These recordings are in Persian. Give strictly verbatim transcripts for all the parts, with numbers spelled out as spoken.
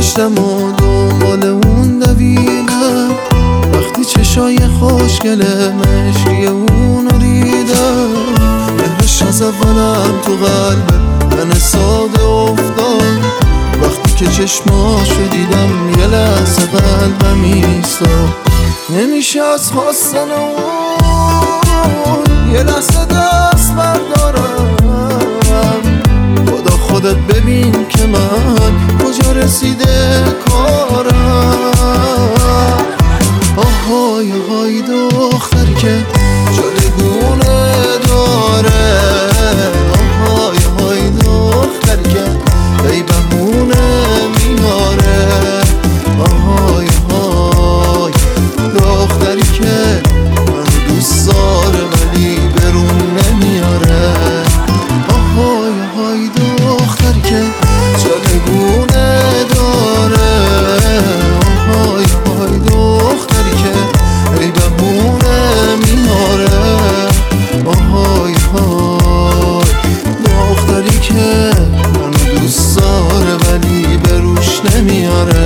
گشتم و دنبال اون دویدم، وقتی چشای خوشگل مشکی اونو دیدم، مهرش از اولم تو قلب من ساده افتاد. وقتی که چشماشو دیدم یه لحظه قلبم ایستاد. نمیشه از خواستن اون یه لحظه دست بردارم. خدا خودت ببین که من کجا رسیده کارم. آهای های دختری که جلگونه داره، آهای های دختری که ای بهونه میاره، آهای های دختری که من دوست داره ولی برون نمیاره، آهای های دختری که جلگونه داره، آهای های دختری که ای بهونه میاره، آهای های دختری که من دوست داره ولی بروش نمیاره.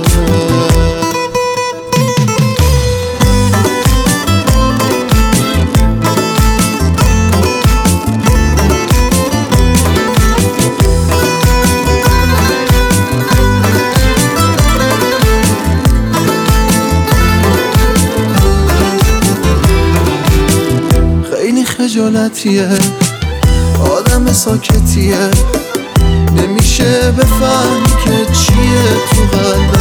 خیلی خجالتیه آدم ساکتیه، نمیشه بفهمی که چیه تو قلب